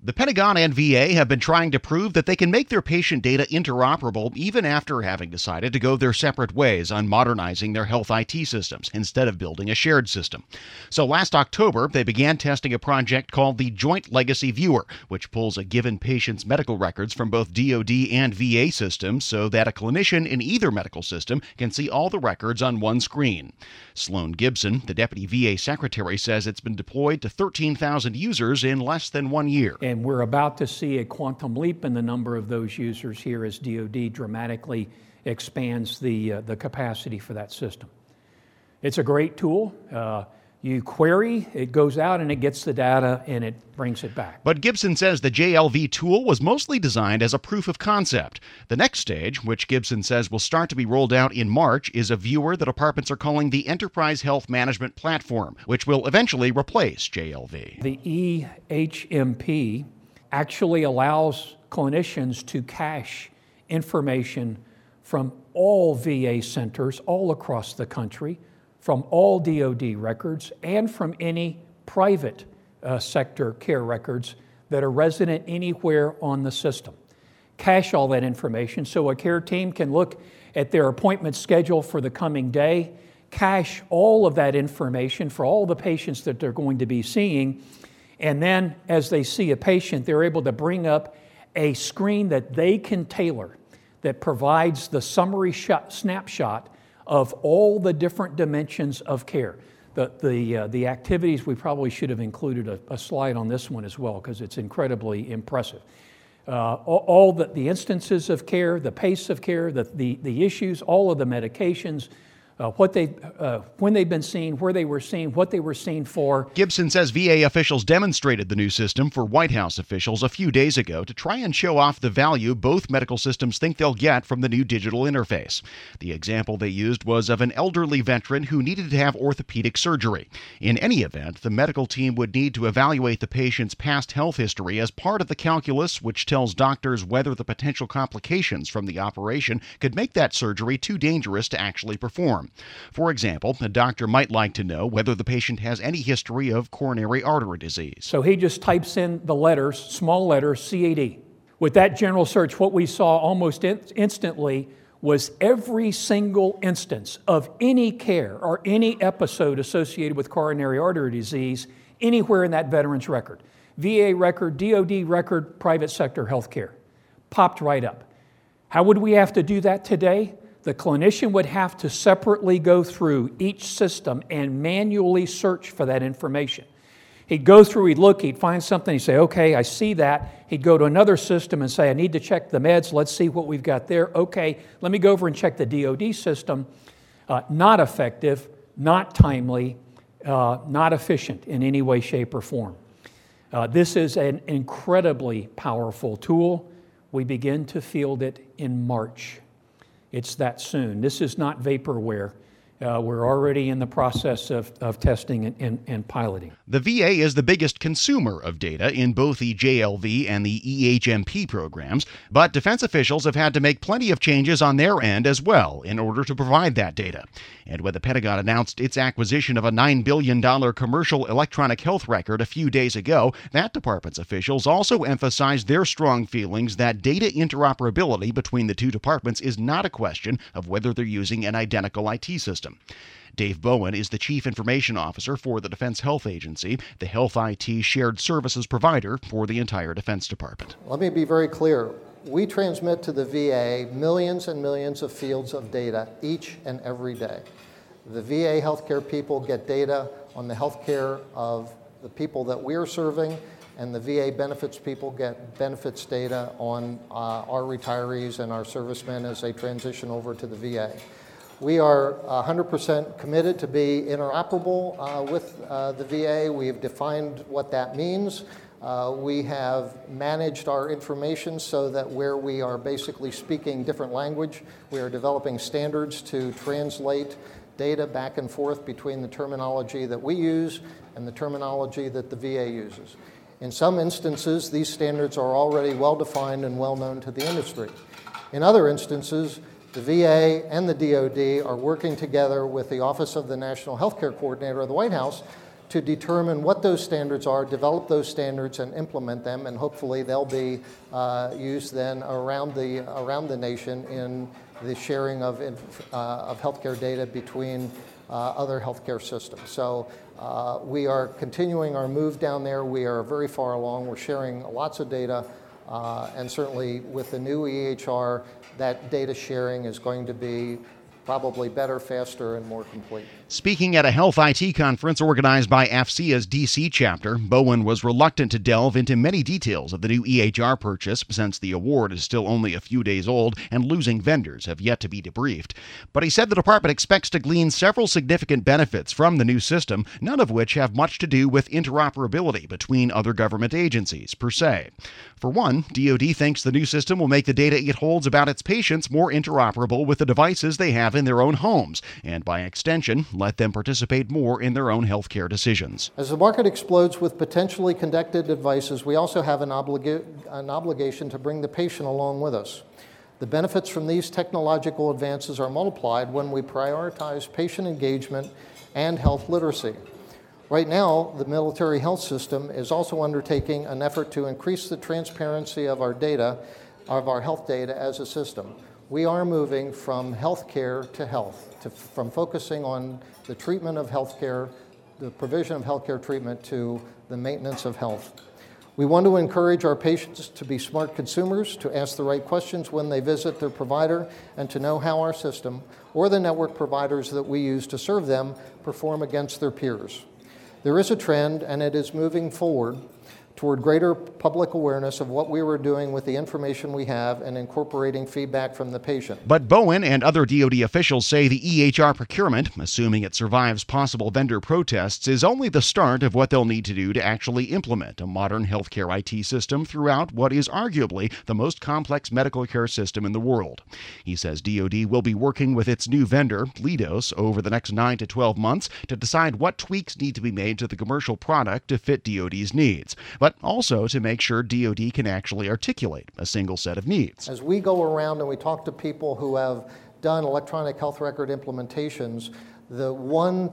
The Pentagon and VA have been trying to prove that they can make their patient data interoperable even after having decided to go their separate ways on modernizing their health IT systems instead of building a shared system. So last October, they began testing a project called the Joint Legacy Viewer, which pulls a given patient's medical records from both DoD and VA systems so that a clinician in either medical system can see all the records on one screen. Sloan Gibson, the Deputy VA Secretary, says it's been deployed to 13,000 users in less than 1 year. And we're about to see a quantum leap in the number of those users here as DoD dramatically expands the capacity for that system. It's a great tool. You query, it goes out and it gets the data and it brings it back. But Gibson says the JLV tool was mostly designed as a proof of concept. The next stage, which Gibson says will start to be rolled out in March, is a viewer that departments are calling the Enterprise Health Management Platform, which will eventually replace JLV. The EHMP actually allows clinicians to cache information from all VA centers all across the country, from all DoD records, and from any private sector care records that are resident anywhere on the system. Cache all that information so a care team can look at their appointment schedule for the coming day, cache all of that information for all the patients that they're going to be seeing, and then as they see a patient, they're able to bring up a screen that they can tailor that provides the summary snapshot of all the different dimensions of care. The activities, we probably should have included a slide on this one as well because it's incredibly impressive. All the instances of care, the pace of care, the issues, all of the medications, when they've been seen, where they were seen, what they were seen for. Gibson says VA officials demonstrated the new system for White House officials a few days ago to try and show off the value both medical systems think they'll get from the new digital interface. The example they used was of an elderly veteran who needed to have orthopedic surgery. In any event, the medical team would need to evaluate the patient's past health history as part of the calculus, which tells doctors whether the potential complications from the operation could make that surgery too dangerous to actually perform. For example, a doctor might like to know whether the patient has any history of coronary artery disease. So he just types in the letters, small letters, CAD. With that general search, what we saw almost instantly was every single instance of any care or any episode associated with coronary artery disease anywhere in that veteran's record. VA record, DoD record, private sector healthcare. Popped right up. How would we have to do that today? The clinician would have to separately go through each system and manually search for that information. He'd go through, he'd look, he'd find something, he'd say, okay, I see that. He'd go to another system and say, I need to check the meds, let's see what we've got there. Okay, let me go over and check the DoD system. Not effective, not timely, not efficient in any way, shape, or form. This is an incredibly powerful tool. We begin to field it in March. It's that soon. This is not vaporware. We're already in the process of testing and piloting. The VA is the biggest consumer of data in both the JLV and the EHMP programs, but defense officials have had to make plenty of changes on their end as well in order to provide that data. And when the Pentagon announced its acquisition of a $9 billion commercial electronic health record a few days ago, that department's officials also emphasized their strong feelings that data interoperability between the two departments is not a question of whether they're using an identical IT system. Dave Bowen is the Chief Information Officer for the Defense Health Agency, the health IT shared services provider for the entire Defense Department. Let me be very clear. We transmit to the VA millions and millions of fields of data each and every day. The VA healthcare people get data on the healthcare of the people that we're serving, and the VA benefits people get benefits data on our retirees and our servicemen as they transition over to the VA. We are 100% committed to be interoperable with the VA. We have defined what that means. We have managed our information so that where we are basically speaking different language, we are developing standards to translate data back and forth between the terminology that we use and the terminology that the VA uses. In some instances, these standards are already well-defined and well-known to the industry. In other instances, the VA and the DoD are working together with the Office of the National Healthcare Coordinator of the White House to determine what those standards are, develop those standards, and implement them, and hopefully they'll be used then around the nation in the sharing of healthcare data between other healthcare systems. So we are continuing our move down there. We are very far along. We're sharing lots of data, and certainly with the new EHR, that data sharing is going to be probably better, faster, and more complete. Speaking at a health IT conference organized by AFCEA's DC chapter, Bowen was reluctant to delve into many details of the new EHR purchase since the award is still only a few days old and losing vendors have yet to be debriefed. But he said the department expects to glean several significant benefits from the new system, none of which have much to do with interoperability between other government agencies, per se. For one, DoD thinks the new system will make the data it holds about its patients more interoperable with the devices they have in their own homes, and by extension, let them participate more in their own healthcare decisions. As the market explodes with potentially connected devices, we also have an obligation to bring the patient along with us. The benefits from these technological advances are multiplied when we prioritize patient engagement and health literacy. Right now, the military health system is also undertaking an effort to increase the transparency of our data, of our health data as a system. We are moving from healthcare to health, from focusing on the treatment of healthcare, the provision of healthcare treatment, to the maintenance of health. We want to encourage our patients to be smart consumers, to ask the right questions when they visit their provider, and to know how our system, or the network providers that we use to serve them, perform against their peers. There is a trend, and it is moving forward toward greater public awareness of what we were doing with the information we have and incorporating feedback from the patient. But Bowen and other DoD officials say the EHR procurement, assuming it survives possible vendor protests, is only the start of what they'll need to do to actually implement a modern healthcare IT system throughout what is arguably the most complex medical care system in the world. He says DoD will be working with its new vendor, Leidos, over the next 9 to 12 months to decide what tweaks need to be made to the commercial product to fit DoD's needs, but also to make sure DoD can actually articulate a single set of needs. As we go around and we talk to people who have done electronic health record implementations, the one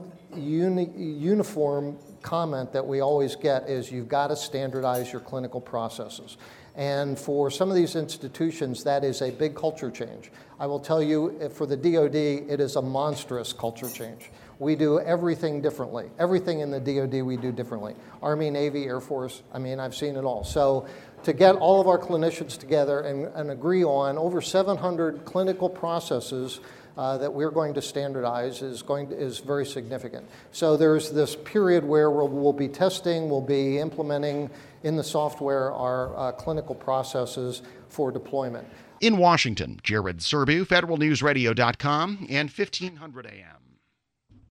uniform comment that we always get is you've got to standardize your clinical processes. And for some of these institutions, that is a big culture change. I will tell you, for the DoD, it is a monstrous culture change. We do everything differently. Everything in the DoD we do differently. Army, Navy, Air Force, I've seen it all. So to get all of our clinicians together and agree on over 700 clinical processes that we're going to standardize is very significant. So there's this period where we'll be testing, we'll be implementing in the software our clinical processes for deployment. In Washington, Jared Serbu, federalnewsradio.com and 1500 AM.